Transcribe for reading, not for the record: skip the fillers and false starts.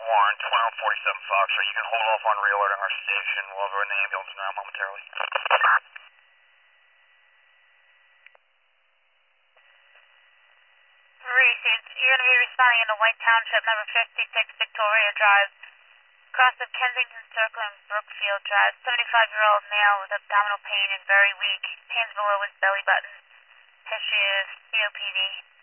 Warren, 1247 Fox, so you can hold off on reordering our station while we're in the ambulance now momentarily. Reese, you're going to be responding in the White Township, number 56 Victoria Drive, cross of Kensington Circle and Brookfield Drive. 75-year-old male with abdominal pain and very weak. Pains below his belly button. History of COPD.